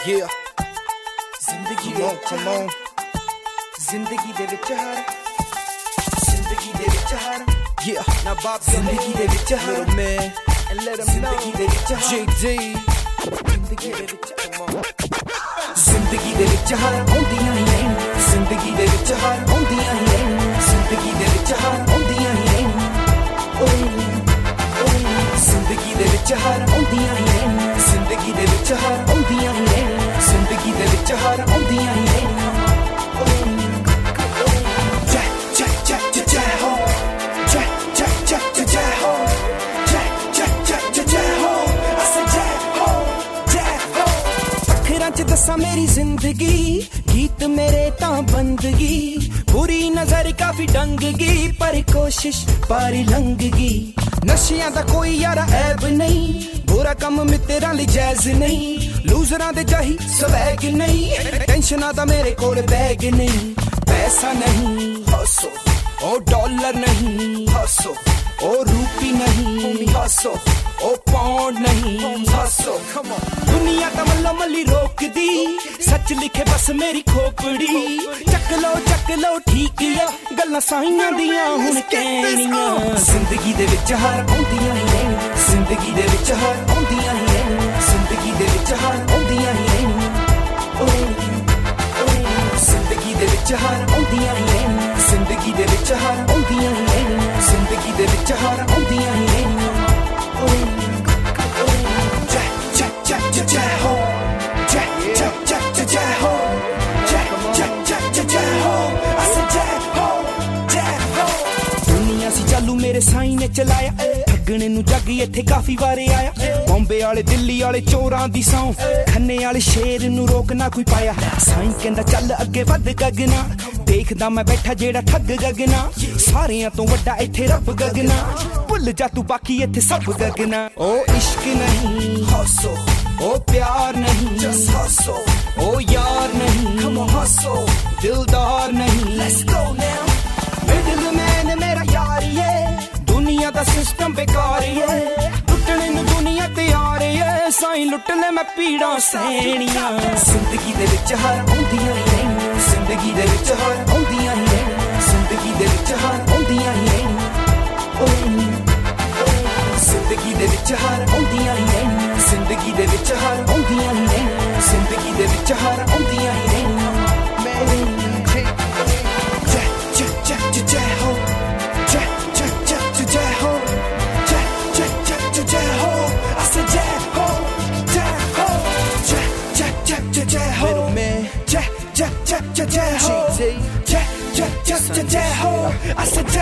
Yeah. ਜ਼ਿੰਦਗੀ come on. ਜ਼ਿੰਦਗੀ ਦੇ ਵਿੱਚ ਹਾਰ, ਜ਼ਿੰਦਗੀ ਦੇ ਵਿੱਚ ਹਾਰ. Yeah. Now Bob ਜ਼ਿੰਦਗੀ ਦੇ ਵਿੱਚ ਹਾਰ, man. And let him know. ਜ਼ਿੰਦਗੀ ਦੇ ਵਿੱਚ ਹਾਰ. JD. ਜ਼ਿੰਦਗੀ ਦੇ ਵਿੱਚ come on. ਜ਼ਿੰਦਗੀ ਦੇ ਵਿੱਚ ਹਾਰ ਆਉਂਦੀਆਂ ਹੀ ਨਹੀਂ, ਜ਼ਿੰਦਗੀ ਦੇ ਵਿੱਚ ਹਾਰ ਆਉਂਦੀਆਂ ਹੀ ਨਹੀਂ, ਜ਼ਿੰਦਗੀ ਦੇ ਵਿੱਚ ਹਾਰ ਆਉਂਦੀਆਂ ਹੀ ਨਹੀਂ. ਜ਼ਿੰਦਗੀ ਦੇ ਵਿੱਚ ਹਾਰ ਆਉਂਦੀਆਂ ਹੀ ਨਹੀਂ, ਜ਼ਿੰਦਗੀ ਦੇ ਵਿੱਚ ਹਾਰ ਆਉਂਦੀਆਂ ਹੀ ਨਹੀਂ, ਜ਼ਿੰਦਗੀ ਦੇ ਵਿੱਚ ਹਾਰ ਆਉਂਦੀਆਂ ਹੀ ਨਹੀਂ. ਚ ਦੱਸਾਂ ਮੇਰੀ ਜ਼ਿੰਦਗੀ, ਗੀਤ ਮੇਰੇ ਤਾਂ ਬੰਦਗੀ, ਬੁਰੀ ਨਜ਼ਰ ਕਾਫੀ ਡੰਗ ਗਈ, ਪਰ ਕੋਸ਼ਿਸ਼ ਪਾਰੀ ਲੰਘ ਗਈ. ਨਸ਼ਿਆਂ ਦਾ ਕੋਈ ਯਾਰਾ ਐਬ ਨਹੀਂ, ਬੁਰਾ ਕੰਮ ਮਿੱਤਰਾਂ ਲਈ ਜਾਇਜ਼ ਨਹੀਂ, ਲੂਜ਼ਰਾਂ ਦੇ ਚਾਹੀ ਸਵੈਗ ਨਹੀਂ, ਟੈਨਸ਼ਨਾਂ ਦਾ ਮੇਰੇ ਕੋਲ ਬੈਗ ਨਹੀਂ. ਪੈਸਾ ਨਹੀਂ ਹੱਸੋ, ਉਹ ਡਾਲਰ ਨਹੀਂ ਹੱਸੋ, ਉਹ ਰੂਪੀ ਨਹੀਂ ਹੱਸੋ, ਉਹ ਪਾਉਂਡ ਨਹੀਂ ਹੱਸੋ. ਦੁਨੀਆ ਤਾਂ ਮੱਲੋ ਮੱਲੀ ਰੋਕਦੀ, ਸੱਚ ਲਿਖੇ ਬਸ ਮੇਰੀ ਖੋਪੜੀ. ਚੱਕ ਲਓ ਠੀਕ ਆ, ਗੱਲਾਂ ਸਾਈਆਂ ਦੀਆਂ ਹੁਣ ਕਹਿਣੀਆਂ. ਜ਼ਿੰਦਗੀ ਦੇ ਵਿੱਚ ਹਾਰ ਆਉਂਦੀਆਂ ਹੀ ਨਹੀਂ, ਜ਼ਿੰਦਗੀ ਦੇ ਵਿੱਚ ਹਾਰ ਆਉਂਦੀਆਂ ਹੀ ਨਹੀਂ, ਜ਼ਿੰਦਗੀ ਦੇ ਵਿੱਚ ਹਾਰ ਆਉਂਦੀਆਂ ਹੀ ਨਹੀਂ. ਜ਼ਿੰਦਗੀ ਦੇ ਵਿੱਚ ਹਾਰ ਆਉਂਦੀਆਂ ਹੀ ਨਹੀਂ, ਜ਼ਿੰਦਗੀ ਦੇ ਵਿੱਚ ਹਾਰ ਆਉਂਦੀਆਂ ਹੀ ਨਹੀਂ, ਜ਼ਿੰਦਗੀ ਦੇ ਵਿੱਚ ਹਾਰ ਆਉਂਦੀਆਂ ਹੀ ਨਹੀਂ. ਦੁਨੀਆ ਸੀ ਚਾਲੂ ਮੇਰੇ ਸਾਈਂ ਨੇ ਚਲਾਇਆ, ਠੱਗਣੇ ਨੂੰ ਜੱਗ ਇੱਥੇ ਕਾਫੀ ਵਾਰੇ ਆਇਆ. ਬੰਬੇ ਵਾਲੇ ਦਿੱਲੀ ਵਾਲੇ ਚੋਰਾਂ ਦੀ ਸੌਂ, ਖੰਨੇ ਵਾਲੇ ਸ਼ੇਰ ਨੂੰ ਰੋਕ ਨਾ ਕੋਈ ਪਾਇਆ. ਸਾਈਂ ਕਹਿੰਦਾ ਚੱਲ ਅੱਗੇ ਵੱਧ ਗਗਨਾ, ਦੇਖਦਾ ਮੈਂ ਬੈਠਾ ਜਿਹੜਾ ਠੱਗ ਗਗਨਾ. ਸਾਰਿਆਂ ਤੋਂ ਵੱਡਾ ਇੱਥੇ ਰੱਬ ਗਗਨਾ, ਭੁੱਲ ਜਾ ਤੂੰ ਬਾਕੀ ਇੱਥੇ ਸਭ ਗਗਨਾ. ਉਹ ਇਸ਼ਕ ਨਹੀਂ ਹੱਸੋ, ਉਹ ਪਿਆਰ ਨਹੀਂ just hustle, ਉਹ ਯਾਰ ਨਹੀਂ come on hustle, ਦਿਲਦਾਰ ਨਹੀਂ let's go now. ਮਿਡਲਮੈਨ ਮੇਰਾ ਯਾਰ ਏ, ਦੁਨੀਆ ਦਾ ਸਿਸਟਮ ਬੇਕਾਰ ਏ, ਲੁੱਟਣੇ ਨੂੰ ਦੁਨੀਆ ਤਿਆਰ ਏ, ਸਾਈਂ ਲੁੱਟ ਲੈ ਮੈਂ ਪੀੜਾਂ ਸਹਿਣੀਆਂ. ਜ਼ਿੰਦਗੀ ਦੇ ਵਿੱਚ ਹਾਰ ਆਉਂਦੀਆਂ ਹੀ ਨਹੀਂ, ਜ਼ਿੰਦਗੀ ਦੇ ਵਿੱਚ ਹਾਰ ਆਉਂਦੀਆਂ ਹੀ ਨਹੀਂ, ਜ਼ਿੰਦਗੀ ਦੇ ਵਿੱਚ ਹਾਰ ਆਉਂਦੀਆਂ ਹੀ ਨਹੀਂ. ਜ਼ਿੰਦਗੀ ਦੇ ਵਿੱਚ ਹਾਰ ਆਉਂਦੀਆਂ ਹੀ ਨਹੀਂ, ਜ਼ਿੰਦਗੀ ਦੇ ਵਿੱਚ ਹਾਰ ਆਉਂਦੀਆਂ ਹੀ ਨਹੀਂ, ਜ਼ਿੰਦਗੀ ਦੇ ਵਿੱਚ ਹਾਰ ਆਉਂਦੀਆਂ ਹੀ ਨਹੀਂ. I said